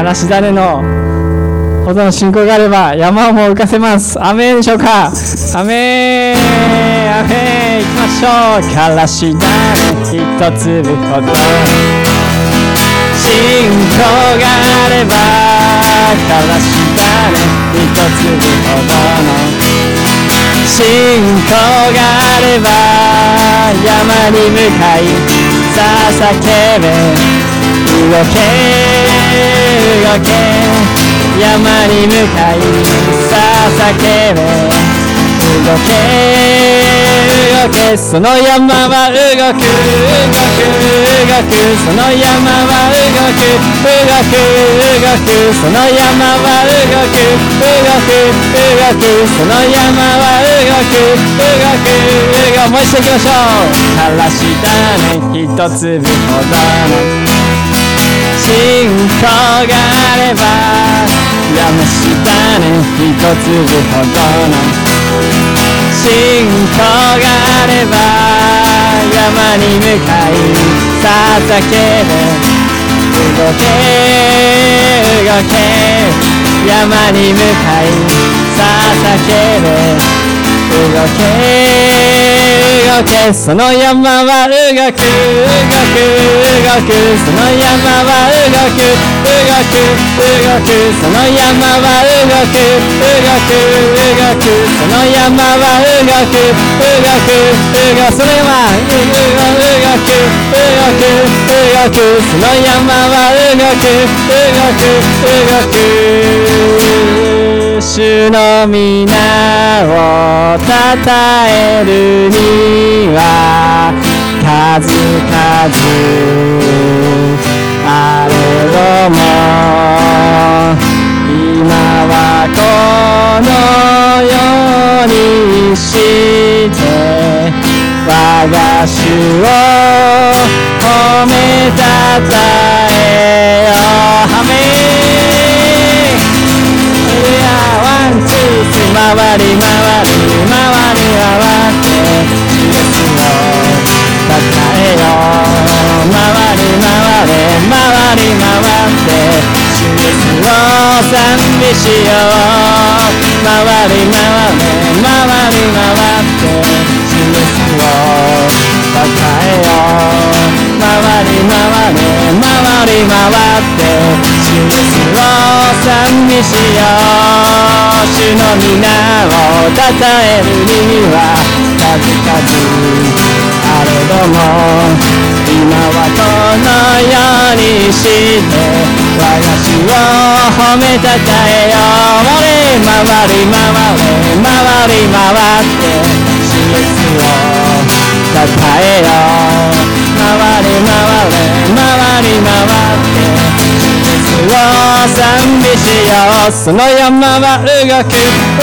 嵐種のほどの信仰があれば山をも浮かせます。アメンでしょうか。アメン、アメン。行きましょう。からし種一粒ほど信仰があれば、からし種一粒ほどの信仰があれば、山に向かいさあ叫べ、動け動け、山に向かいさあ叫べ、動け動け、その山は動く動く動く、その山は動く動く動く、その山は動く動く動く、その山は動く動く動く。もう一度いきましょう。からし種一粒ほどの信仰があれば、山下種一粒ほどの信仰があれば、山に向かいさあ叫べ、動け動け、山に向かいさあ叫べ、動け動け、その山は動く動く動く、その山は動く動く動く、その山は動く動く動く、その山は動く動く動く、その山は動く動く動く、その山は動く動く動く。主の皆をたたえるには数々あれども、今はこのようにして我が主を褒めたたえよう。アメン。ワンツースリー、回り回り回り回って主イエスをたたえよう。回り回れ回り回って主イエスを賛美しよう。回り回れ回り回って主イエスをたたえよう。回り回れ回り回って主イエスを賛美しよう。主の皆をたたえるには数々あれども、今はこのようにして我が主を褒めたたえよう。回り回れ回り回って主イエスをたたえよう。回り回れ回り回ってを賛美しよう。その山は動く動く動く、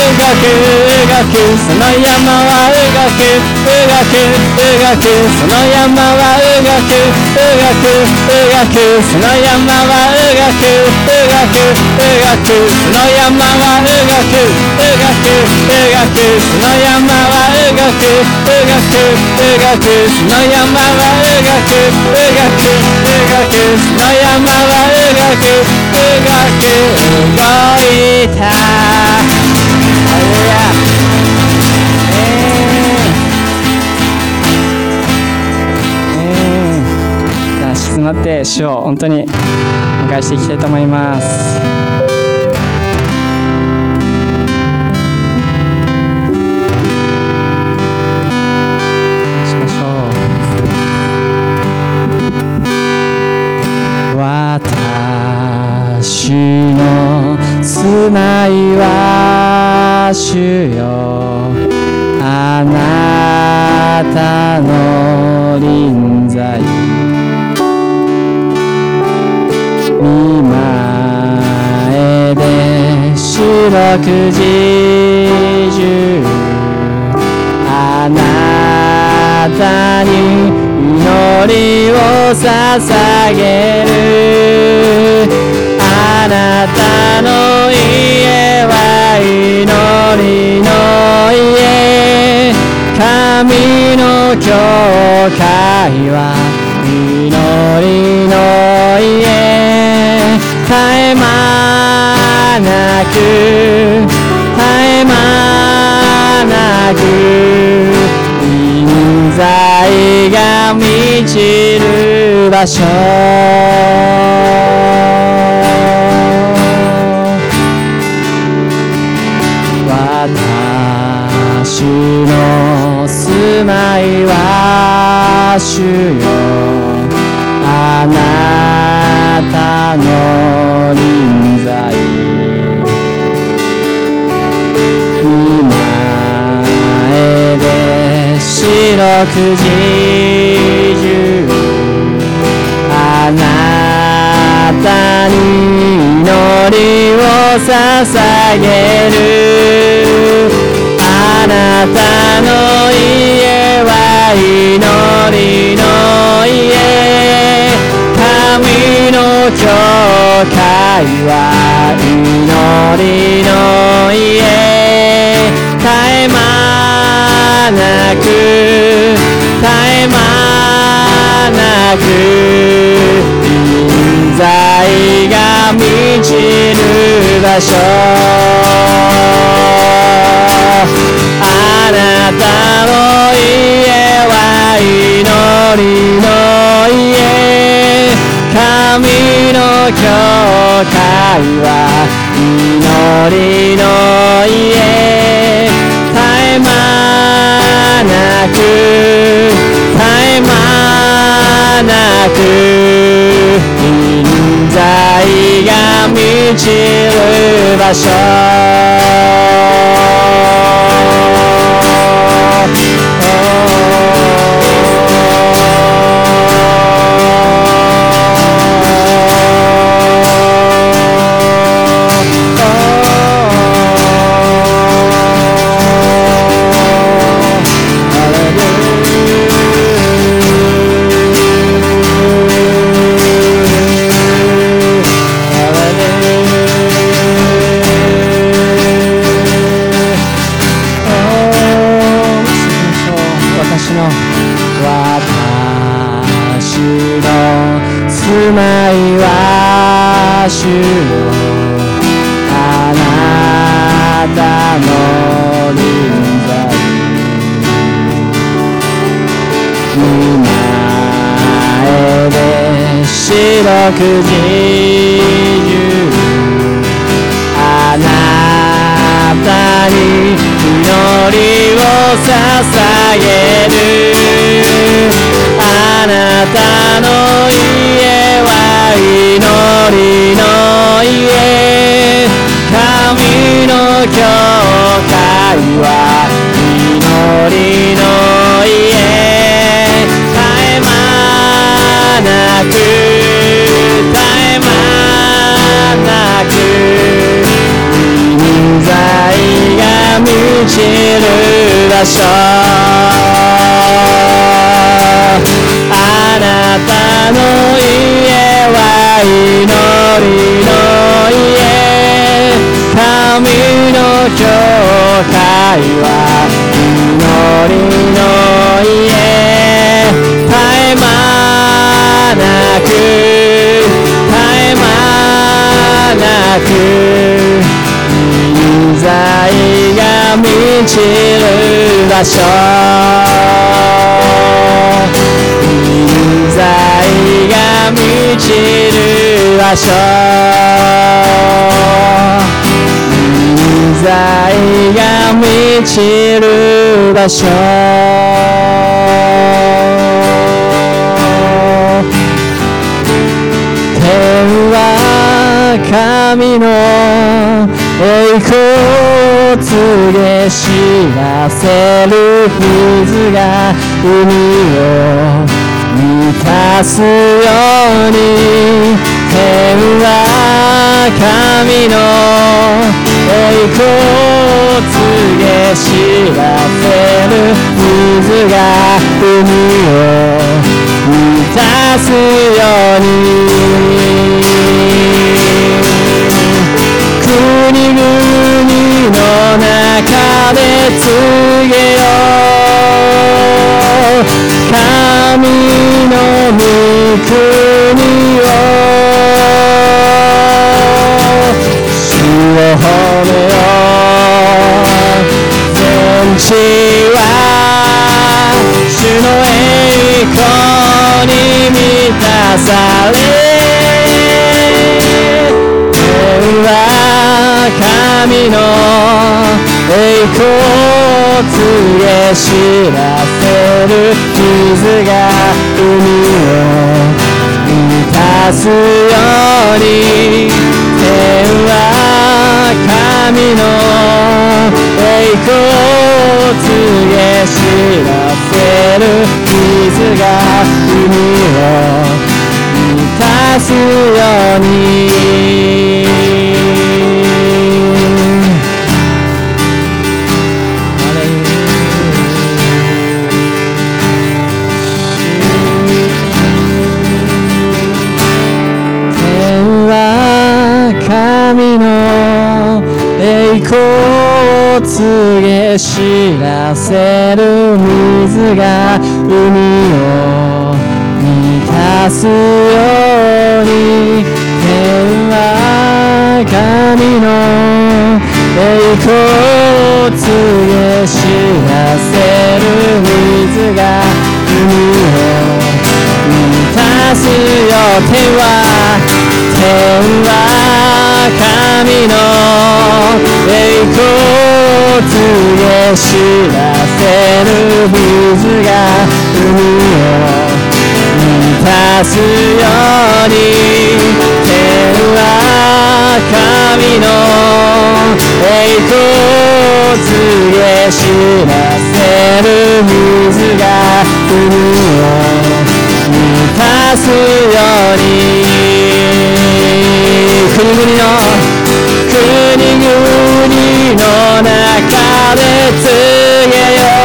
その山は動く動く動く、その山は動く動く動く、その山は動く動く動く、その山は動く動く動く、その山は動く動く動く、その山は動く動く動く、その山は動く動いた。ハレルヤ。じゃあ静まって主を本当にお迎えしていきたいと思います。私の住まいは主よ、あなたの臨在見前で四六時中あなたに祈りを捧げる。あなたの家は祈りの家、神の教会は祈りの家、絶え間場所、私の住まいは主よ、あなたの臨在、御前で白くじゅう、あなたに祈りを捧げる。あなたの家は祈りの家、神の教会は祈りの家、絶え間なく絶え間なく臨在が満ちる場所、あなたの家は祈りの家、神の教会は祈りの家、絶え間なく絶え間なく臨在が満ちる場所、住まいは主よ、あなたの臨在、御前で白くじゅう、あなたに祈りを捧げる。あなたの家は祈りの家、神の教会は祈りの家、絶え間なく絶え間なく臨在が満ちる場所、あなたの家は祈りの家、神の教会は祈りの家、絶え間なく絶え間なく臨在が満ちる場所、臨在が満ちる場所、臨在が満ちる場所、天は神の栄光を告げ知らせる水が海を満たすように、天は神の栄光を告げ知らせる水が海を満たすように、国々の中で告げよう、神の御国を、主を褒めよう、全地は主の栄光に満たは神の栄光を告げ知らせる水が海を満たすように、天は神の栄光を告げ知らせる水が海を満たすように。天は神の栄光を告げ知らせる水が海を満たすように、天は神の栄光を告げ知らせる水が海を満たすよ。天は神の栄光を告げ知らせる水が海を満たすように、天は神の栄光を告げ知らせる水が海を満たすように。国々の中で告げよ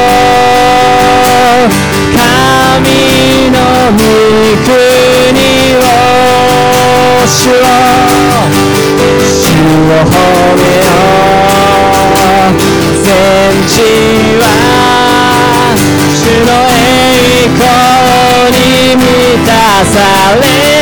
う、神の御国を、主を褒めよう。全地は主の栄光に満たされ、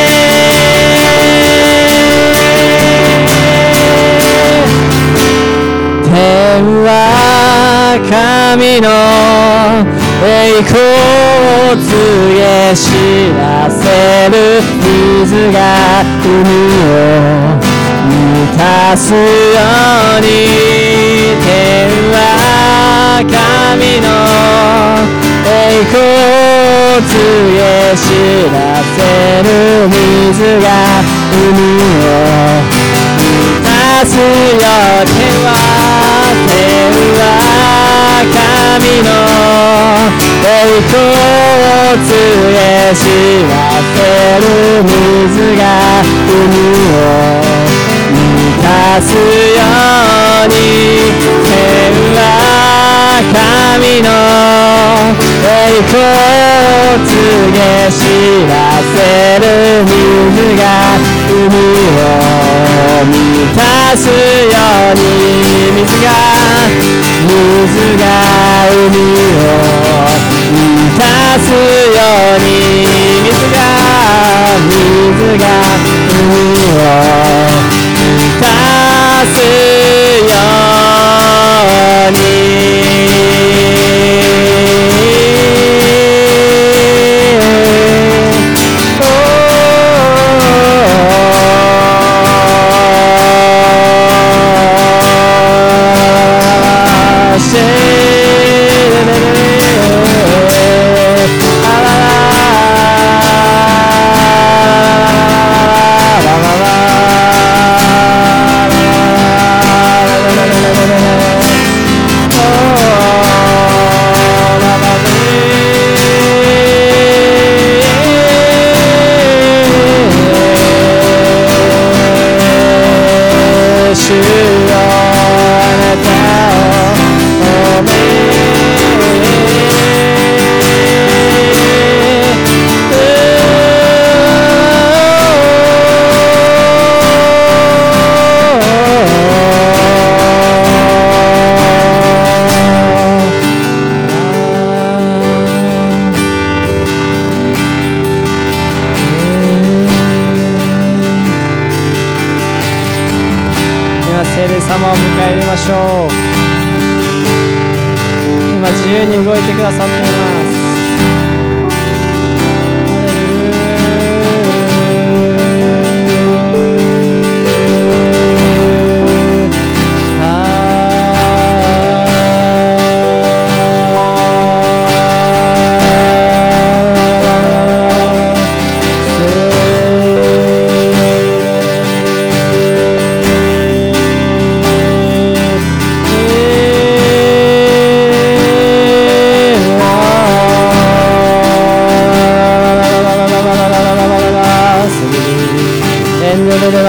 天は神の栄光を告げ知らせる水が海を満たすように、天は神の栄光を告げ知らせる水が海を満たすよ。天は神の栄光を告げ知らせる水が海を満たすように、天は神の栄光を告げ知らせる水が海を満たすように、水が海を満たすように、水が海を満たすように。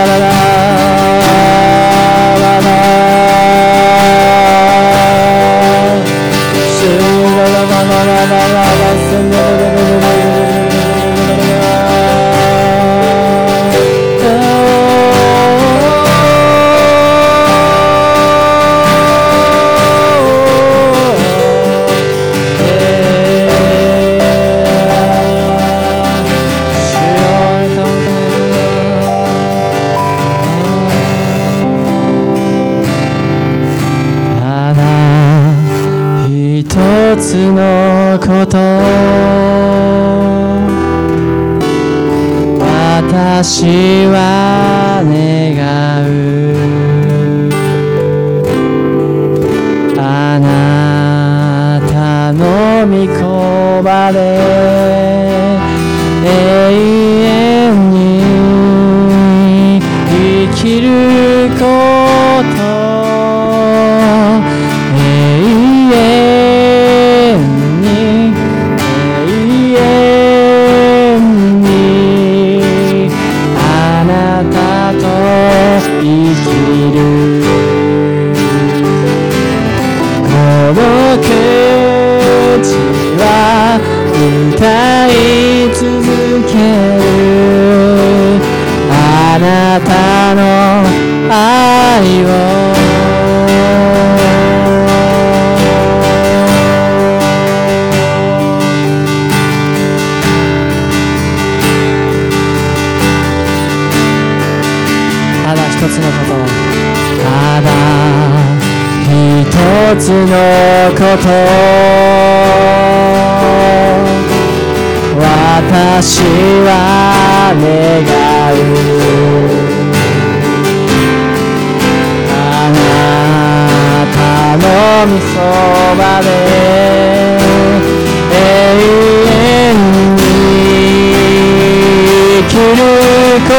私は願う。あなたの御言葉で永遠に生きること。歌い続けるあなたの愛を。ただ一つのこと、ただ一つのこと私は願う。あなたの御そばで永遠に生きること。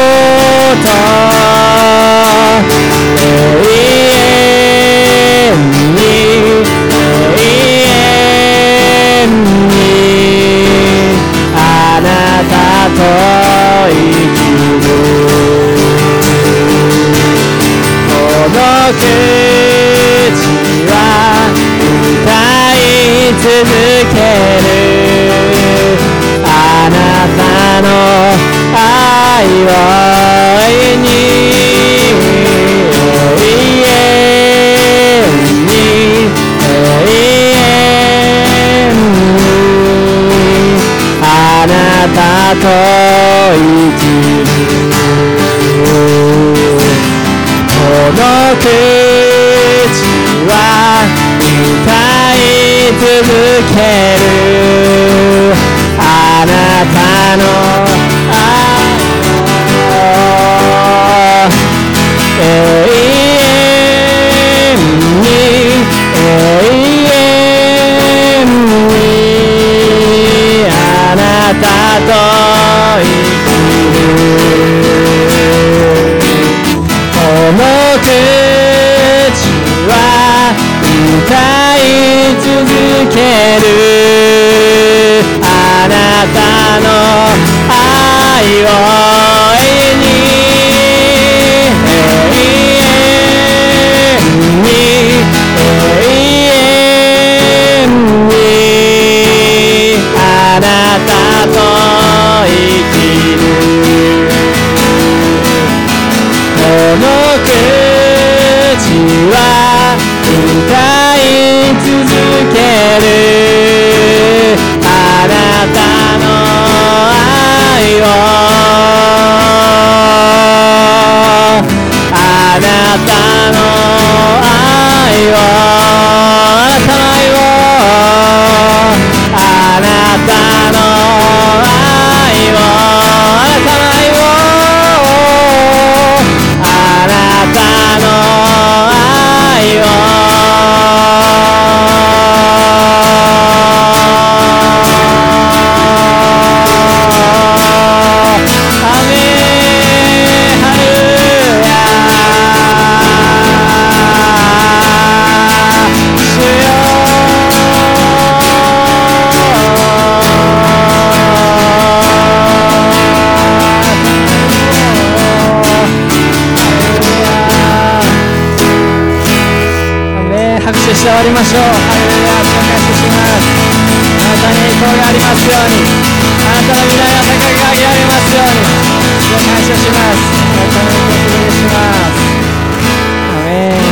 永遠に永遠にあなたと生きる。この口は歌い続けるあなたの愛を永遠に永遠に永遠にあなたと生きる。この口は歌い続けるあなたの愛を永遠に永遠にあなたと生きる。この口は歌い続けるあなたの愛を永遠に永遠に永遠にあなたと生きる。この口は歌い続けるあなたの愛をあなたの愛をあなたの愛をあなたの愛をあなたの愛をあなたの愛をして終わりましょう。ハレルヤ、主を感謝します。あなたに栄光がありますように、あなたの偉大な高きが挙げられますように、主を感謝します。あなたの栄光をお届けします。ア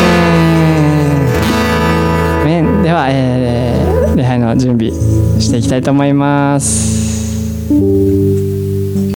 メン。では、礼拝の準備していきたいと思います。